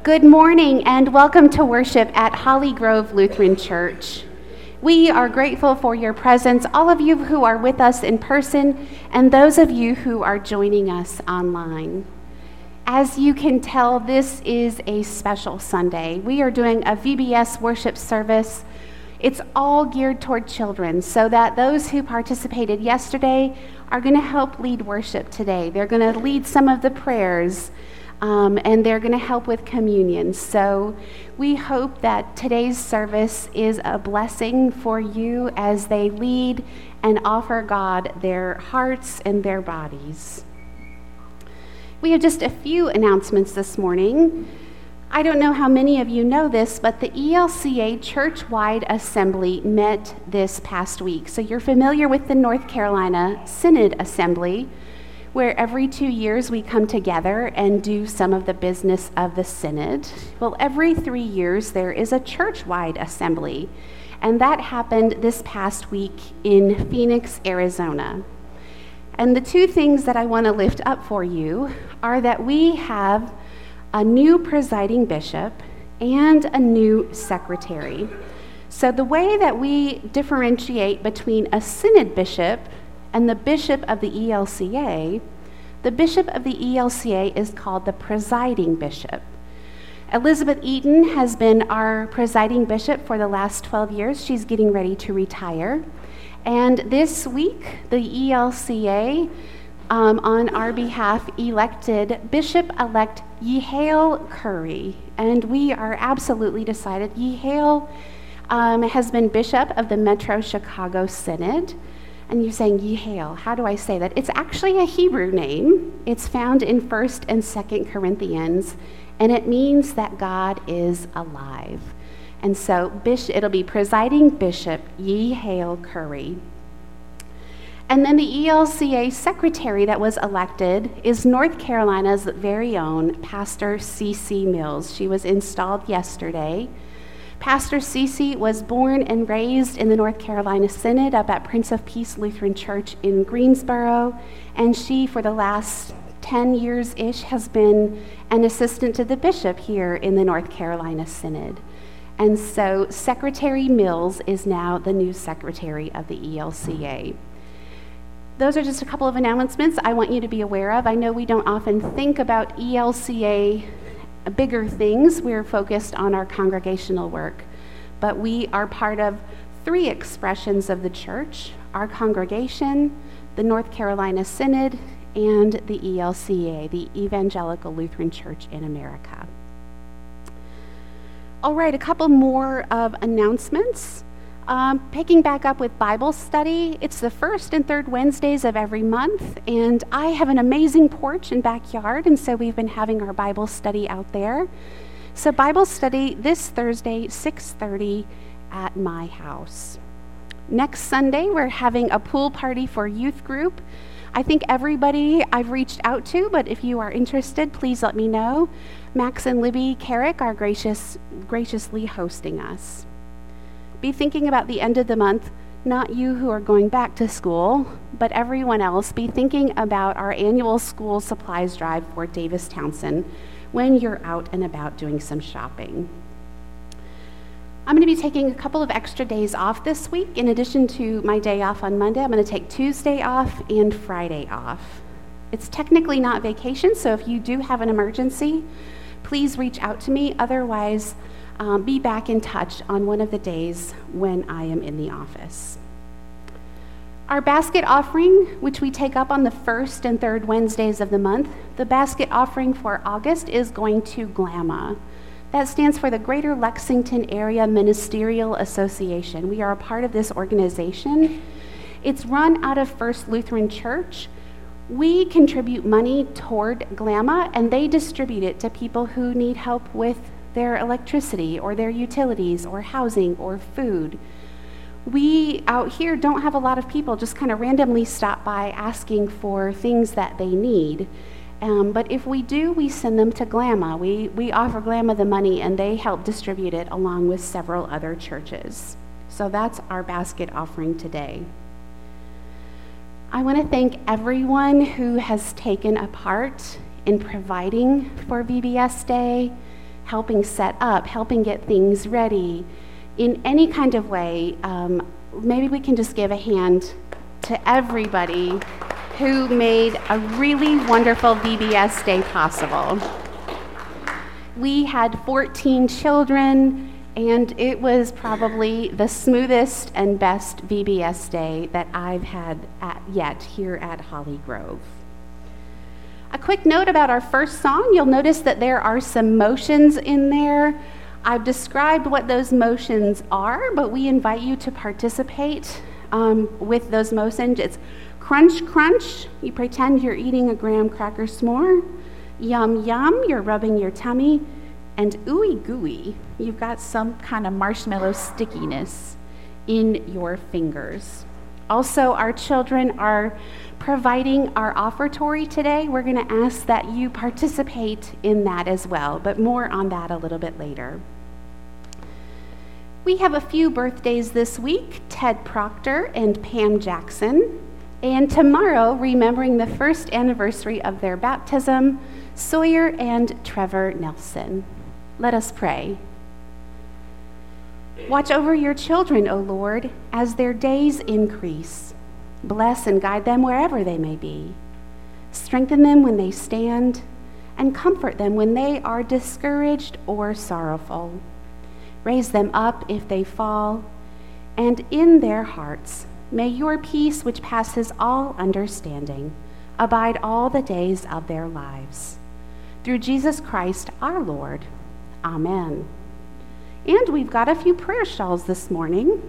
Good morning and welcome to worship at Holly Grove Lutheran Church. We are grateful for your presence, all of you who are with us in person and those of you who are joining us online. As you can tell, this is a special Sunday. We are doing a VBS worship service. It's all geared toward children so that those who participated yesterday are going to help lead worship today. They're going to lead some of the prayers. And they're going to help with communion. So we hope that today's service is a blessing for you as they lead and offer God their hearts and their bodies. We have just a few announcements this morning. I don't know how many of you know this, but the ELCA Church-Wide Assembly met this past week. So you're familiar with the North Carolina Synod Assembly, where every 2 years we come together and do some of the business of the synod. Well, every 3 years there is a church-wide assembly, and that happened this past week in Phoenix, Arizona. And the two things that I want to lift up for you are that we have a new presiding bishop and a new secretary. So the way that we differentiate between a synod bishop and the bishop of the ELCA is called the presiding bishop. Elizabeth Eaton has been our presiding bishop for the last 12 years. She's getting ready to retire. And this week, the ELCA, on our behalf, elected Bishop-elect Yehiel Curry. And we are absolutely decided. Yehiel has been bishop of the Metro Chicago Synod. And you're saying, Yehiel, how do I say that? It's actually a Hebrew name. It's found in 1st and 2nd Corinthians, and it means that God is alive. And so it'll be presiding bishop Yehiel Curry. And then the ELCA secretary that was elected is North Carolina's very own Pastor C.C. Mills. She was installed yesterday. Pastor Cece was born and raised in the North Carolina Synod up at Prince of Peace Lutheran Church in Greensboro, and she, for the last 10 years-ish, has been an assistant to the bishop here in the North Carolina Synod. And so Secretary Mills is now the new secretary of the ELCA. Those are just a couple of announcements I want you to be aware of. I know we don't often think about ELCA bigger things. We're focused on our congregational work, but we are part of 3 expressions of the church: our congregation, the North Carolina Synod, and the ELCA, the Evangelical Lutheran Church in America. All right, a couple more of announcements. Picking back up with Bible study, it's the 1st and 3rd Wednesdays of every month, and I have an amazing porch and backyard, and so we've been having our Bible study out there. So Bible study this Thursday, 6:30 at my house. Next Sunday, we're having a pool party for youth group. I think everybody I've reached out to, but if you are interested, please let me know. Max and Libby Carrick are graciously hosting us. Be thinking about the end of the month, not you who are going back to school, but everyone else. Be thinking about our annual school supplies drive for Davis Townsend when you're out and about doing some shopping. I'm going to be taking a couple of extra days off this week. In addition to my day off on Monday, I'm going to take Tuesday off and Friday off. It's technically not vacation, so if you do have an emergency, please reach out to me. Otherwise, be back in touch on one of the days when I am in the office. Our basket offering, which we take up on the 1st and 3rd Wednesdays of the month, the basket offering for August is going to GLAMA. That stands for the Greater Lexington Area Ministerial Association. We are a part of this organization. It's run out of First Lutheran Church. We contribute money toward GLAMA, and they distribute it to people who need help with their electricity or their utilities or housing or food. We out here don't have a lot of people just kind of randomly stop by asking for things that they need. But if we do, we send them to GLAMA. We offer GLAMA the money, and they help distribute it along with several other churches. So that's our basket offering today. I want to thank everyone who has taken a part in providing for VBS Day, helping set up, helping get things ready, in any kind of way. Maybe we can just give a hand to everybody who made a really wonderful VBS day possible. We had 14 children, and it was probably the smoothest and best VBS day that I've had yet here at Holly Grove. A quick note about our first song. You'll notice that there are some motions in there. I've described what those motions are, but we invite you to participate with those motions. It's crunch, crunch. You pretend you're eating a graham cracker s'more. Yum, yum. You're rubbing your tummy. And ooey gooey. You've got some kind of marshmallow stickiness in your fingers. Also, our children are providing our offertory today. We're going to ask that you participate in that as well, but more on that a little bit later. We have a few birthdays this week, Ted Proctor and Pam Jackson. And tomorrow, remembering the first anniversary of their baptism, Sawyer and Trevor Nelson. Let us pray. Watch over your children, O Lord, as their days increase. Bless and guide them wherever they may be. Strengthen them when they stand, and comfort them when they are discouraged or sorrowful. Raise them up if they fall, and in their hearts may your peace, which passes all understanding, abide all the days of their lives. Through Jesus Christ our Lord. Amen. And we've got a few prayer shawls this morning.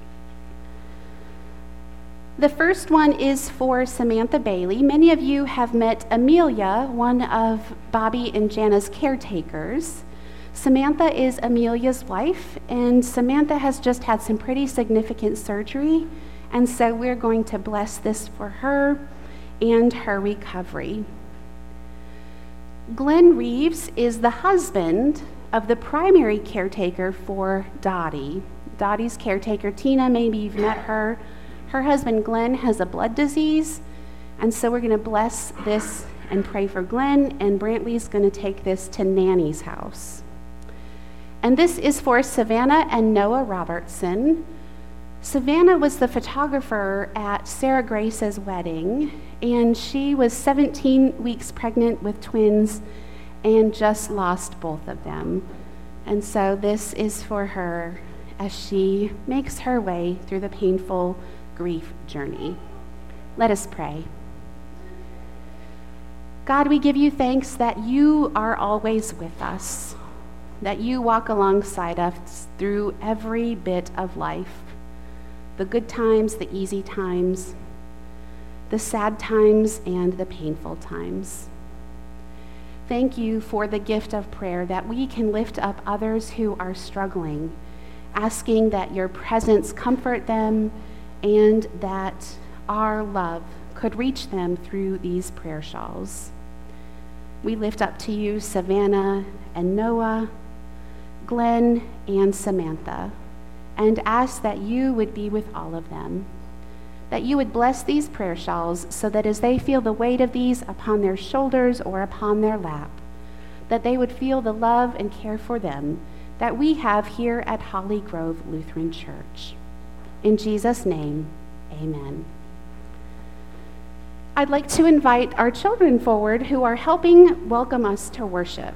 The first one is for Samantha Bailey. Many of you have met Amelia, one of Bobby and Jana's caretakers. Samantha is Amelia's wife, and Samantha has just had some pretty significant surgery, and so we're going to bless this for her and her recovery. Glenn Reeves is the husband of the primary caretaker for Dottie. Dottie's caretaker, Tina, maybe you've met her. Her husband, Glenn, has a blood disease, and so we're going to bless this and pray for Glenn, and Brantley's going to take this to Nanny's house. And this is for Savannah and Noah Robertson. Savannah was the photographer at Sarah Grace's wedding, and she was 17 weeks pregnant with twins and just lost both of them. And so this is for her as she makes her way through the painful grief journey. Let us pray. God, we give you thanks that you are always with us, that you walk alongside us through every bit of life, the good times, the easy times, the sad times, and the painful times. Thank you for the gift of prayer, that we can lift up others who are struggling, asking that your presence comfort them and that our love could reach them through these prayer shawls. We lift up to you Savannah and Noah, Glenn and Samantha, and ask that you would be with all of them, that you would bless these prayer shawls so that as they feel the weight of these upon their shoulders or upon their lap, that they would feel the love and care for them that we have here at Holly Grove Lutheran Church. In Jesus' name, amen. I'd like to invite our children forward who are helping welcome us to worship.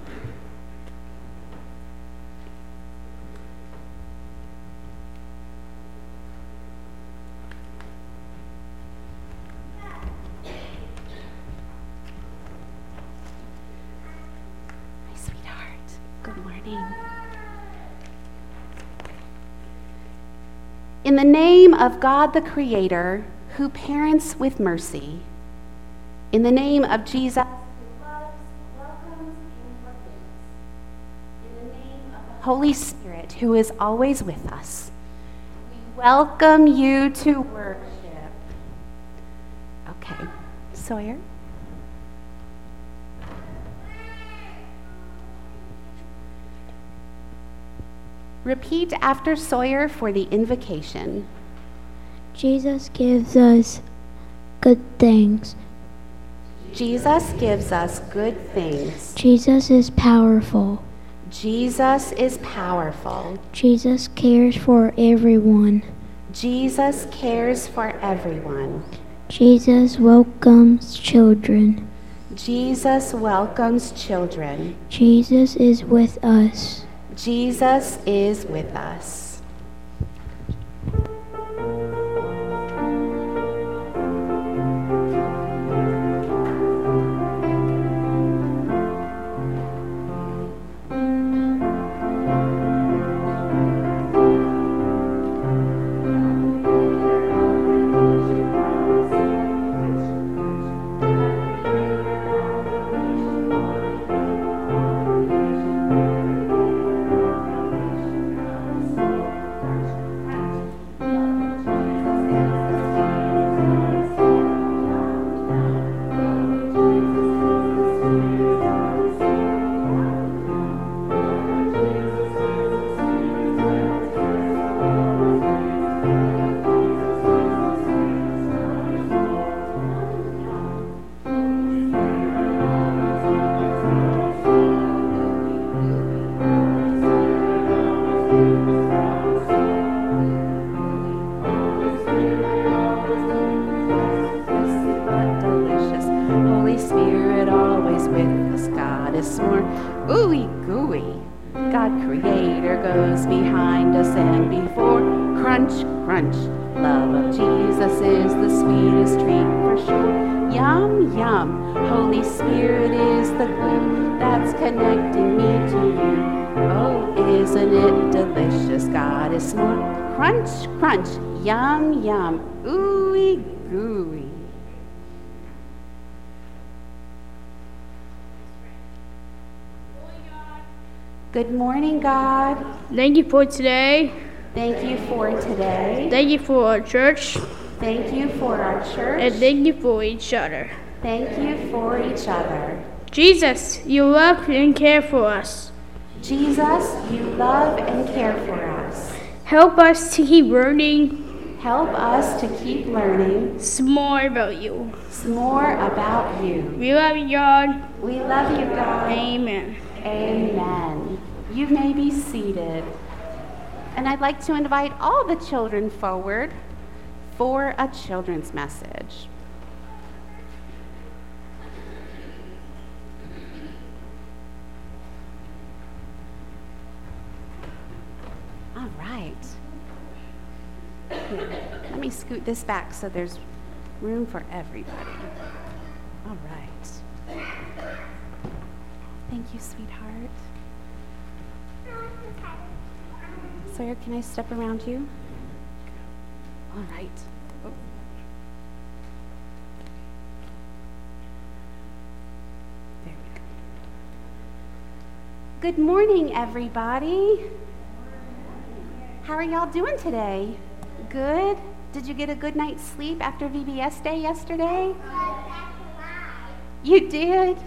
In the name of God the Creator, who parents with mercy, in the name of Jesus, who loves, welcomes, and forgives, in the name of the Holy Spirit, who is always with us, we welcome you to worship. Okay, Sawyer. Repeat after Sawyer for the invocation. Jesus gives us good things. Jesus gives us good things. Jesus is powerful. Jesus is powerful. Jesus cares for everyone. Jesus cares for everyone. Jesus welcomes children. Jesus welcomes children. Jesus is with us. Jesus is with us. Ooey gooey. God creator goes behind us and before. Crunch, crunch. Love of Jesus is the sweetest treat for sure. Yum, yum. Holy Spirit is the glue that's connecting me to you. Oh, isn't it delicious? God is more. Crunch, crunch. Yum, yum. Ooey gooey. Good morning, God. Thank you for today. Thank you for today. Thank you for our church. Thank you for our church. And thank you for each other. Thank you for each other. Jesus, you love and care for us. Jesus, you love and care for us. Help us to keep learning. Help us to keep learning some more about you. Some more about you. We love you, God. We love you, God. Amen. Amen. You may be seated. And I'd like to invite all the children forward for a children's message. All right. Here, let me scoot this back so there's room for everybody. All right. Thank you, sweetheart. Sawyer, can I step around you? All right. Oh. There we go. Good morning, everybody. How are y'all doing today? Good? Did you get a good night's sleep after VBS Day yesterday? You did?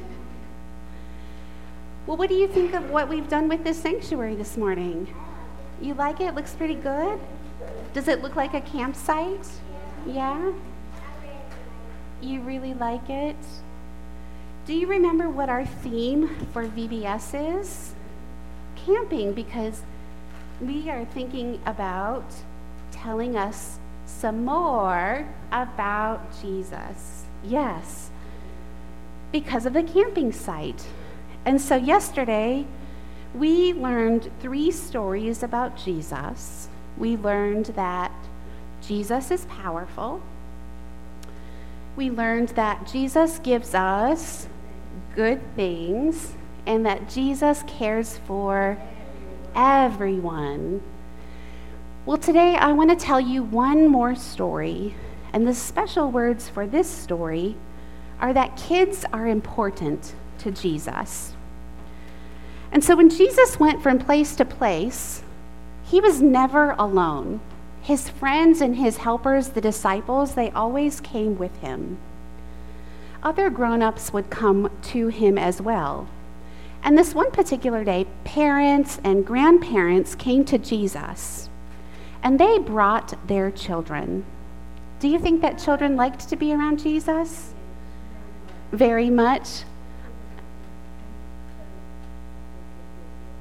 Well, what do you think of what we've done with this sanctuary this morning? You like it? It looks pretty good? Does it look like a campsite? Yeah? You really like it? Do you remember what our theme for VBS is? Camping, because we are thinking about telling us some more about Jesus. Yes, because of the camping site. And so yesterday, we learned 3 stories about Jesus. We learned that Jesus is powerful. We learned that Jesus gives us good things and that Jesus cares for everyone. Well, today I want to tell you one more story, and the special words for this story are that kids are important to Jesus. And so when Jesus went from place to place, he was never alone. His friends and his helpers, the disciples, they always came with him. Other grown-ups would come to him as well. And this one particular day, parents and grandparents came to Jesus, and they brought their children. Do you think that children liked to be around Jesus? Very much.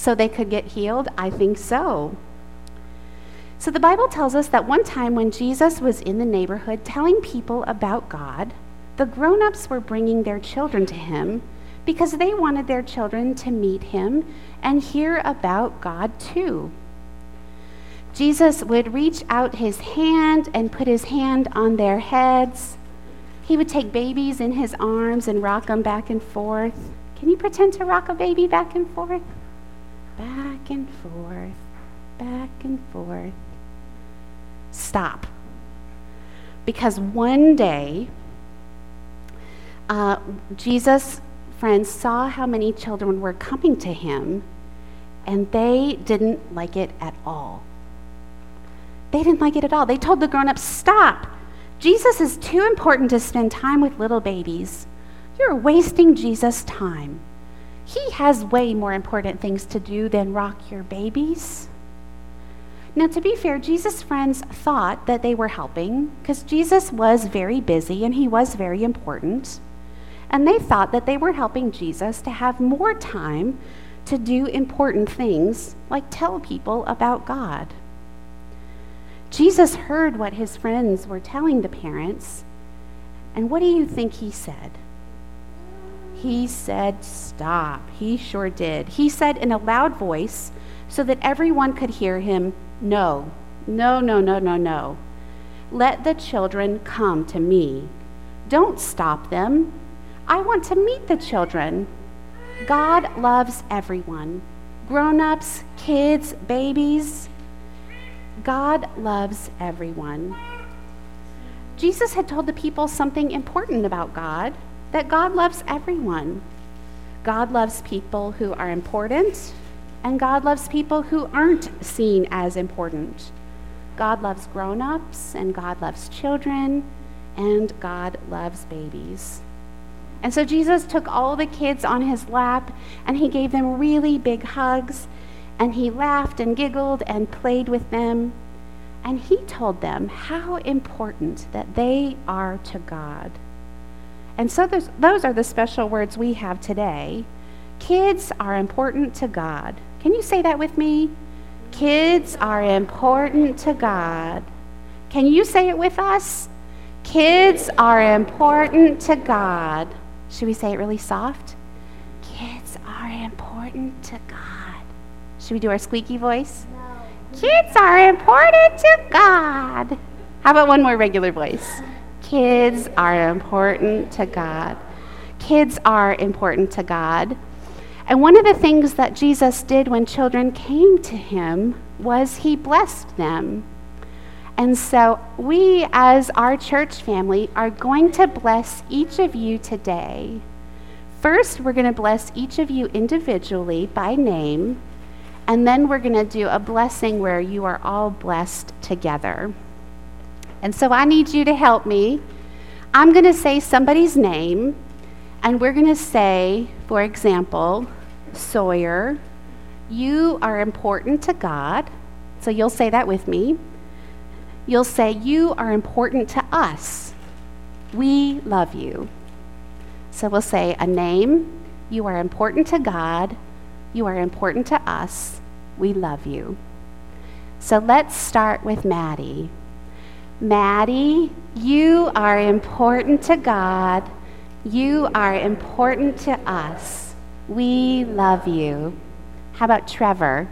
so they could get healed? I think so. So the Bible tells us that one time when Jesus was in the neighborhood telling people about God, the grown-ups were bringing their children to him because they wanted their children to meet him and hear about God too. Jesus would reach out his hand and put his hand on their heads. He would take babies in his arms and rock them back and forth. Can you pretend to rock a baby back and forth? Back and forth, back and forth. Stop. Because one day, Jesus' friends saw how many children were coming to him, and they didn't like it at all. They didn't like it at all. They told the grown-ups, stop. Jesus is too important to spend time with little babies. You're wasting Jesus' time. He has way more important things to do than rock your babies. Now, to be fair, Jesus' friends thought that they were helping because Jesus was very busy and he was very important. And they thought that they were helping Jesus to have more time to do important things like tell people about God. Jesus heard what his friends were telling the parents, and what do you think he said? He said, stop. He sure did. He said in a loud voice so that everyone could hear him, no, no, no, no, no, no. Let the children come to me. Don't stop them. I want to meet the children. God loves everyone. Grown-ups, kids, babies. God loves everyone. Jesus had told the people something important about God, that God loves everyone. God loves people who are important, and God loves people who aren't seen as important. God loves grown-ups, and God loves children, and God loves babies. And so Jesus took all the kids on his lap, and he gave them really big hugs, and he laughed and giggled and played with them, and he told them how important that they are to God. And so those are the special words we have today. Kids are important to God. Can you say that with me? Kids are important to God. Can you say it with us? Kids are important to God. Should we say it really soft? Kids are important to God. Should we do our squeaky voice? No. Kids are important to God. How about one more regular voice? Kids are important to God. Kids are important to God. And one of the things that Jesus did when children came to him was he blessed them. And so we, as our church family, are going to bless each of you today. First, we're going to bless each of you individually by name, and then we're going to do a blessing where you are all blessed together. And so I need you to help me. I'm going to say somebody's name, and we're going to say, for example, Sawyer, you are important to God. So you'll say that with me. You'll say, you are important to us. We love you. So we'll say a name. You are important to God. You are important to us. We love you. So let's start with Maddie. Maddie, you are important to God. You are important to us. We love you. How about Trevor?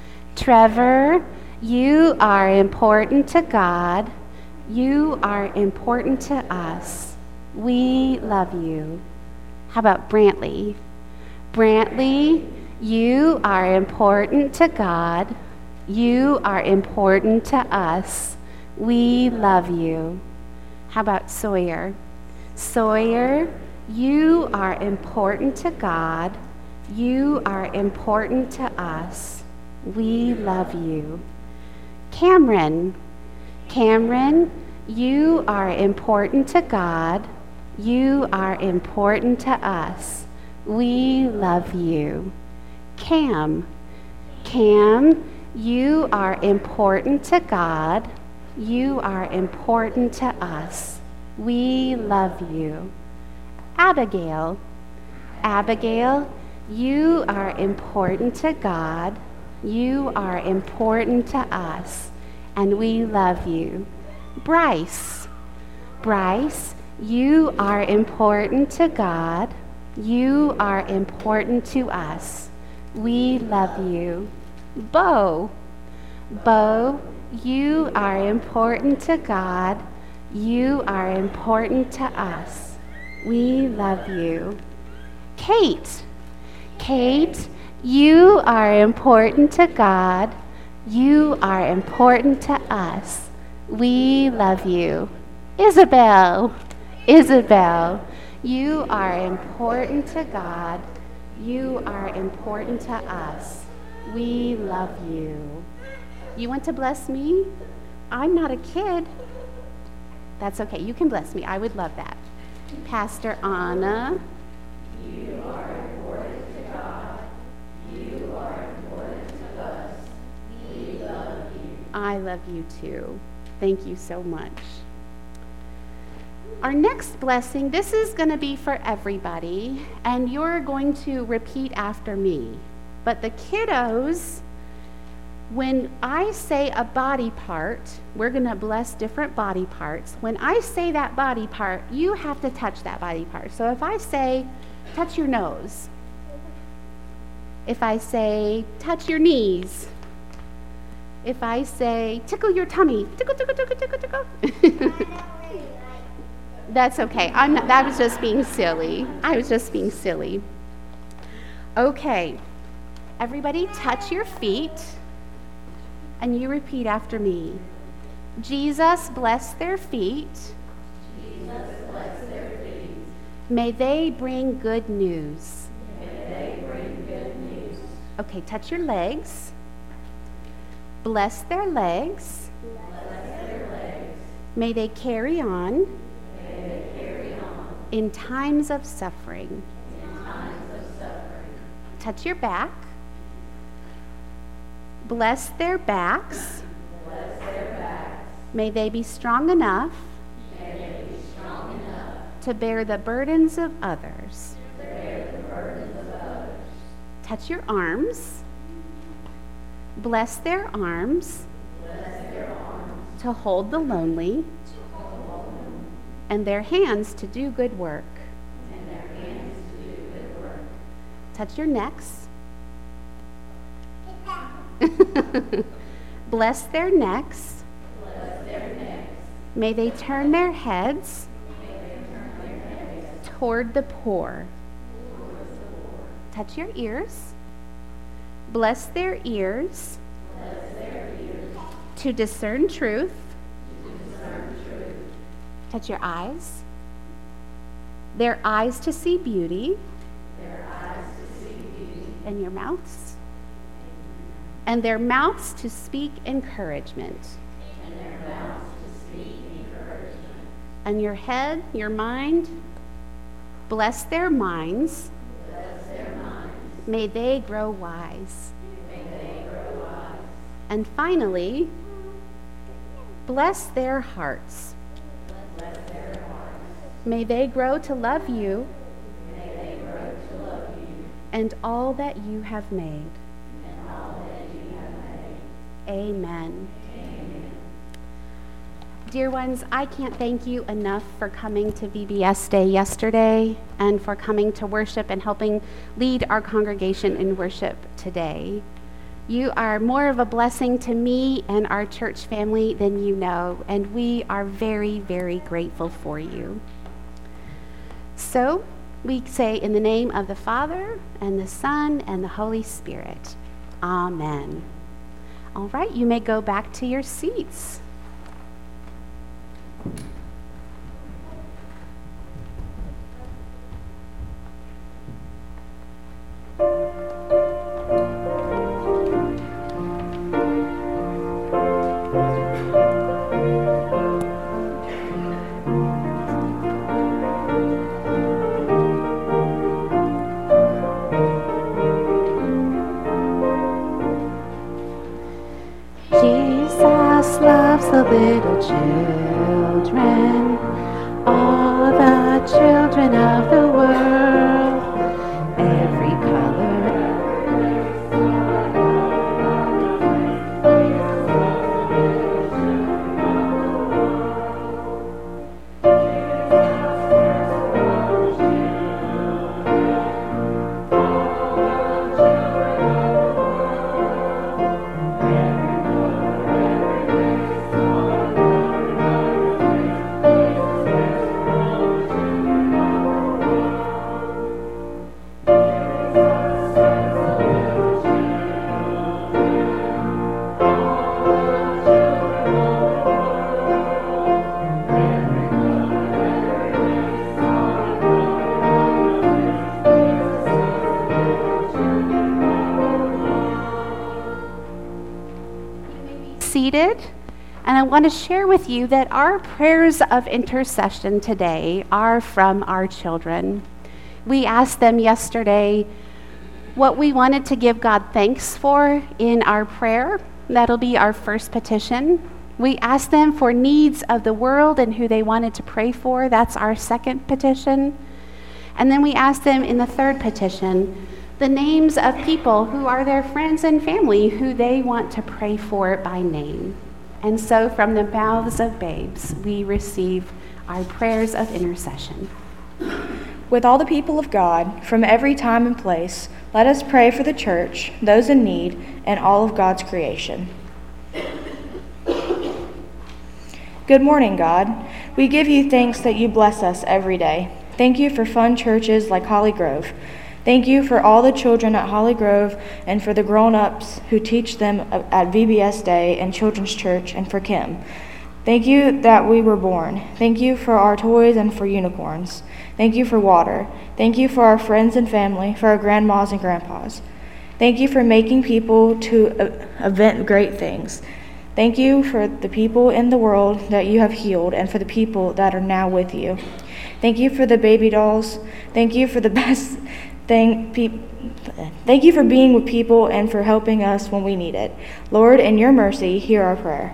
Trevor, you are important to God. You are important to us. We love you. How about Brantley? Brantley, you are important to God. You are important to us. We love you. How about Sawyer? Sawyer, you are important to God. You are important to us. We love you. Cameron. Cameron, you are important to God. You are important to us. We love you. Cam. Cam, you are important to God. You are important to us. We love you. Abigail. Abigail, You are important to God. You are important to us, and we love you. Bryce, you are important to God. You are important to us. We love you. Bo, you are important to God. You are important to us. We love you. Kate, you are important to God. You are important to us. We love you. Isabel, you are important to God. You are important to us. We love you. You want to bless me? I'm not a kid. That's okay. You can bless me. I would love that. Pastor Anna. You are important to God. You are important to us. We love you. I love you too. Thank you so much. Our next blessing, this is going to be for everybody, and you're going to repeat after me. But the kiddos, when I say a body part, we're going to bless different body parts. When I say that body part, you have to touch that body part. So if I say, touch your nose. If I say, touch your knees. If I say, tickle your tummy. Tickle, tickle, tickle, tickle, tickle. That's okay. That was just being silly. I was just being silly. Okay. Everybody touch your feet. And you repeat after me. Jesus bless their feet. Jesus bless their feet. May they bring good news. May they bring good news. Okay, touch your legs. Bless their legs. Bless their legs. May they carry on. May they carry on. In times of suffering. In times of suffering. Touch your back. Bless their backs. Bless their backs. May they be strong enough. May they be strong enough to bear the burdens of others. To bear the burdens of others. Touch your arms. Bless their arms. Bless their arms. To hold the lonely. To hold the lonely. And their hands to do good work. And their hands to do good work. Touch your necks. Bless their necks. Bless their necks. May they turn their heads, toward the poor. Touch your ears. Bless their ears. Bless their ears. To discern truth. Touch your eyes. Their eyes to see beauty. Their eyes to see beauty. And your mouths. And their mouths to speak encouragement. And their mouths to speak encouragement. And your head, your mind, bless their minds. Bless their minds. May they grow wise. May they grow wise. And finally, bless their hearts. Bless their hearts. May they grow to love you. May they grow to love you. And all that you have made. Amen. Amen. Dear ones, I can't thank you enough for coming to VBS Day yesterday and for coming to worship and helping lead our congregation in worship today. You are more of a blessing to me and our church family than you know, and we are very, very grateful for you. So we say in the name of the Father and the Son and the Holy Spirit, Amen. All right, you may go back to your seats. The little children, all the children of the world, every color seated, and I want to share with you that our prayers of intercession today are from our children. We asked them yesterday what we wanted to give God thanks for in our prayer. That'll be our first petition. We asked them for needs of the world and who they wanted to pray for. That's our second petition. And then we asked them in the third petition the names of people who are their friends and family who they want to pray for by name. And so from the mouths of babes, we receive our prayers of intercession. With all the people of God, from every time and place, let us pray for the church, those in need, and all of God's creation. Good morning, God. We give you thanks that you bless us every day. Thank you for fun churches like Holly Grove. Thank you for all the children at Holly Grove and for the grown-ups who teach them at VBS Day and Children's Church, and for Kim. Thank you that we were born. Thank you for our toys and for unicorns. Thank you for water. Thank you for our friends and family, for our grandmas and grandpas. Thank you for making people to invent great things. Thank you for the people in the world that you have healed and for the people that are now with you. Thank you for the baby dolls. Thank you for the best thing. Thank you for being with people and for helping us when we need it. Lord, in your mercy, hear our prayer.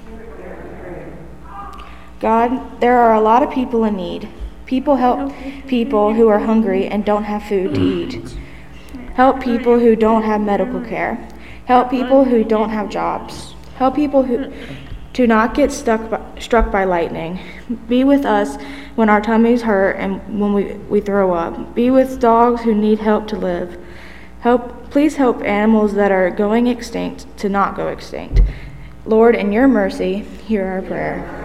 God, there are a lot of people in need. Help people who are hungry and don't have food to eat. Help people who don't have medical care. Help people who don't have jobs. Help people who to not get struck by lightning. Be with us when our tummies hurt and when we throw up. Be with dogs who need help to live. Please help animals that are going extinct to not go extinct. Lord, in your mercy, hear our prayer.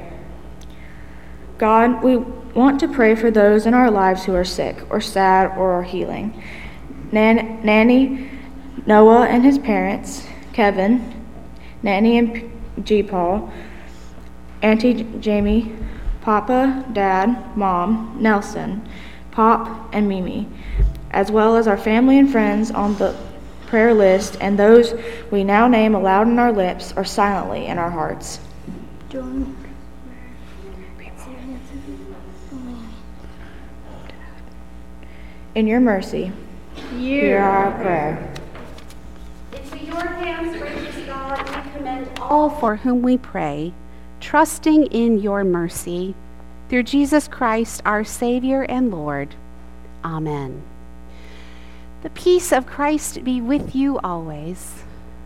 God, we want to pray for those in our lives who are sick or sad or are healing. Nanny, Noah and his parents, Kevin, Nanny and G. Paul, Auntie Jamie, Papa, Dad, Mom, Nelson, Pop, and Mimi, as well as our family and friends on the prayer list and those we now name aloud in our lips or silently in our hearts. John. In your mercy, hear our prayer. Into your hands, gracious God, we commend all for whom we pray, trusting in your mercy. Through Jesus Christ, our Savior and Lord. Amen. The peace of Christ be with you always.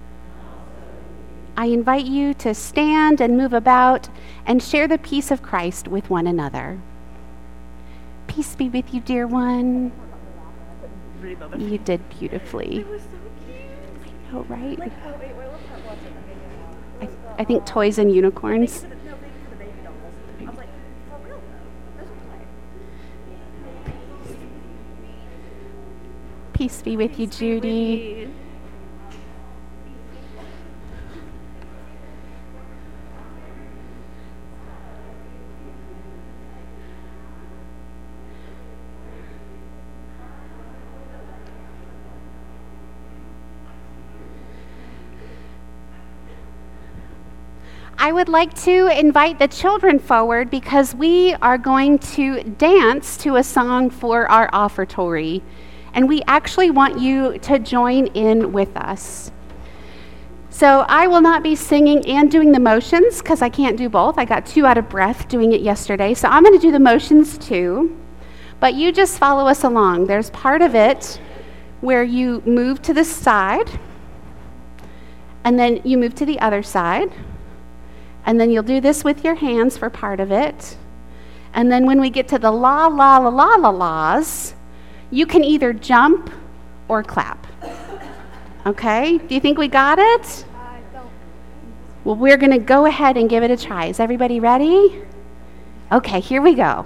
I invite you to stand and move about and share the peace of Christ with one another. Peace be with you, dear one. You did beautifully. It was so cute. I know, right? Like, oh wait, what part was it? I think toys and unicorns. No, maybe for the baby dolls. I was like, for real though. Those were like. Peace be with you, Judy. I would like to invite the children forward because we are going to dance to a song for our offertory. And we actually want you to join in with us. So I will not be singing and doing the motions because I can't do both. I got too out of breath doing it yesterday. So I'm going to do the motions too. But you just follow us along. There's part of it where you move to the side. And then you move to the other side. And then you'll do this with your hands for part of it. And then when we get to the la, la, la, la, la, la's, you can either jump or clap. Okay? Do you think we got it? I don't. Well, we're going to go ahead and give it a try. Is everybody ready? Okay, here we go.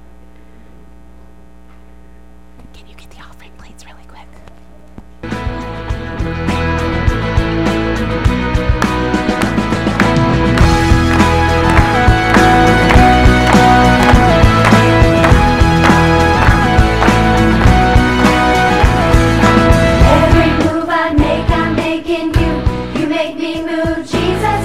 Can you get the offering plates really quick? Every move I make, I'm making you. You make me move, Jesus.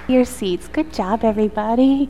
Your seats. Good job, everybody.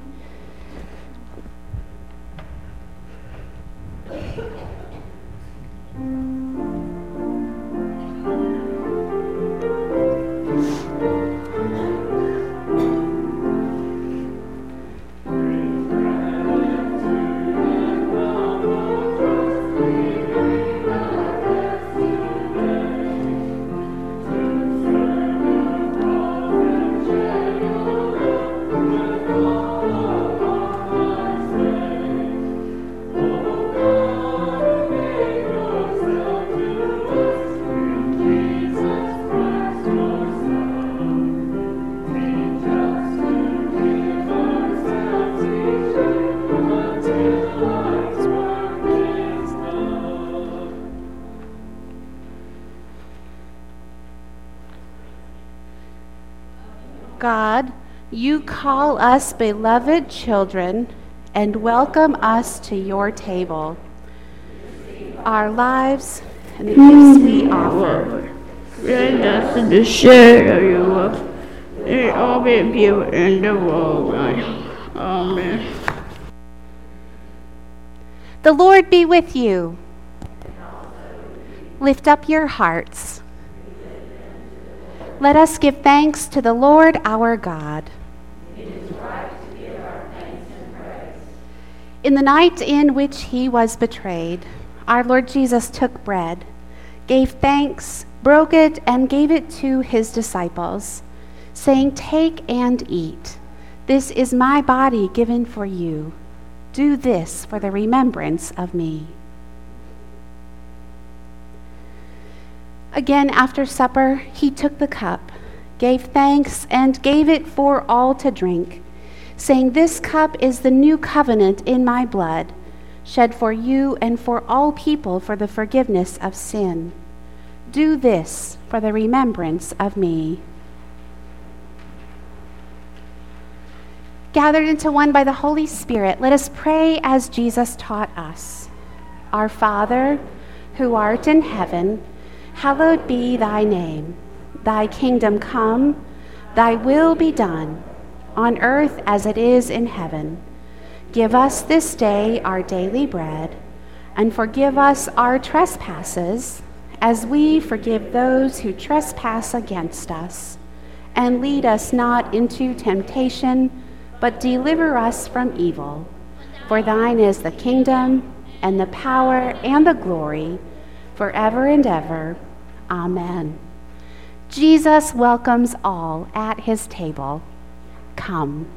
God, you call us beloved children and welcome us to your table. Our lives and the gifts we offer. Grant us the share of your love, and all be you in the world. Amen. The Lord be with you. Lift up your hearts. Let us give thanks to the Lord our God. It is right to give our thanks and praise. In the night in which he was betrayed, our Lord Jesus took bread, gave thanks, broke it, and gave it to his disciples, saying, "Take and eat. This is my body given for you. Do this for the remembrance of me." Again, after supper, he took the cup, gave thanks, and gave it for all to drink, saying, "This cup is the new covenant in my blood, shed for you and for all people for the forgiveness of sin. Do this for the remembrance of me." Gathered into one by the Holy Spirit, let us pray as Jesus taught us. Our Father, who art in heaven, hallowed be thy name. Thy kingdom come, thy will be done, on earth as it is in heaven. Give us this day our daily bread, and forgive us our trespasses, as we forgive those who trespass against us. And lead us not into temptation, but deliver us from evil. For thine is the kingdom, and the power, and the glory, forever and ever. Amen. Jesus welcomes all at his table. Come.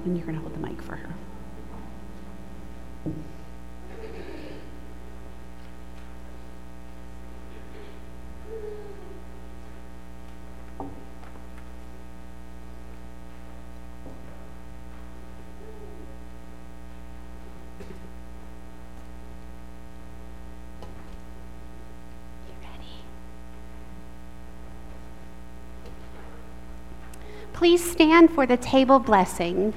and you're going to hold the mic for her. Please stand for the table blessing.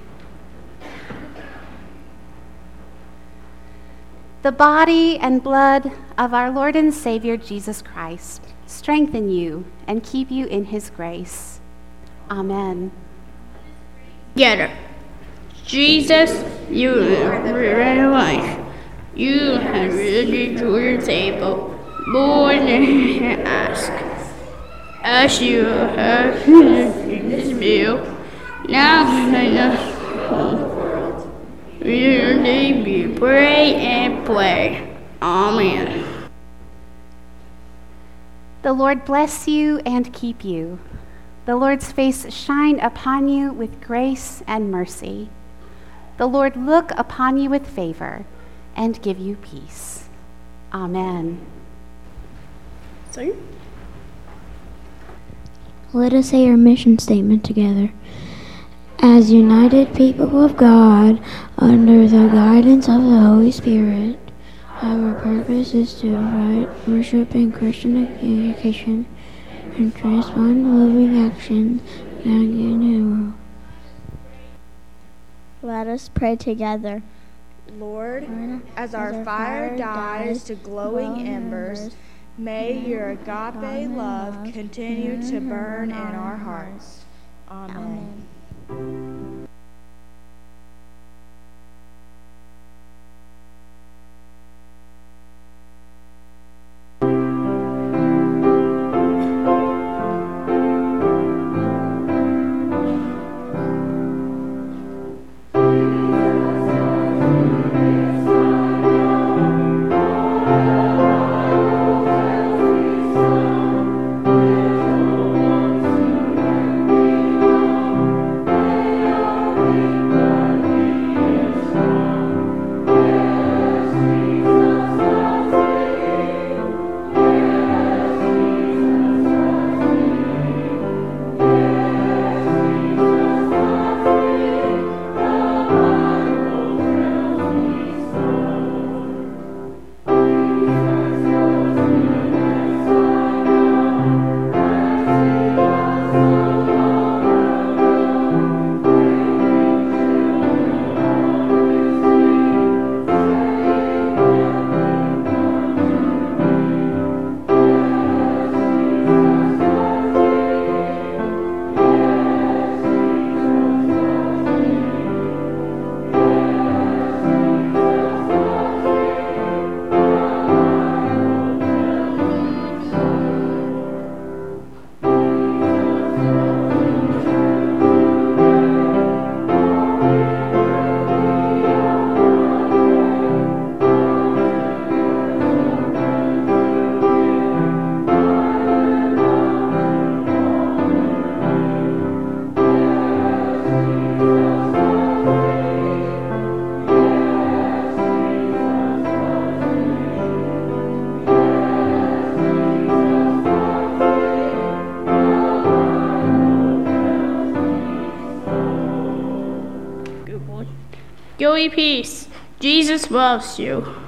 The body and blood of our Lord and Savior Jesus Christ strengthen you and keep you in his grace. Amen. Together. Jesus, you are the bread of life. You have risen to your table more than I ask. As you have this meal, now let us your name be pray and play. Amen. The Lord bless you and keep you. The Lord's face shine upon you with grace and mercy. The Lord look upon you with favor and give you peace. Amen. Sorry? Let us say our mission statement together. As united people of God, under the guidance of the Holy Spirit, our purpose is to provide worship and Christian education and transform living actions in the world. Let us pray together. Lord, as our fire dies to glowing embers, may your agape love continue to burn in our hearts. Amen. Go in peace. Jesus loves you.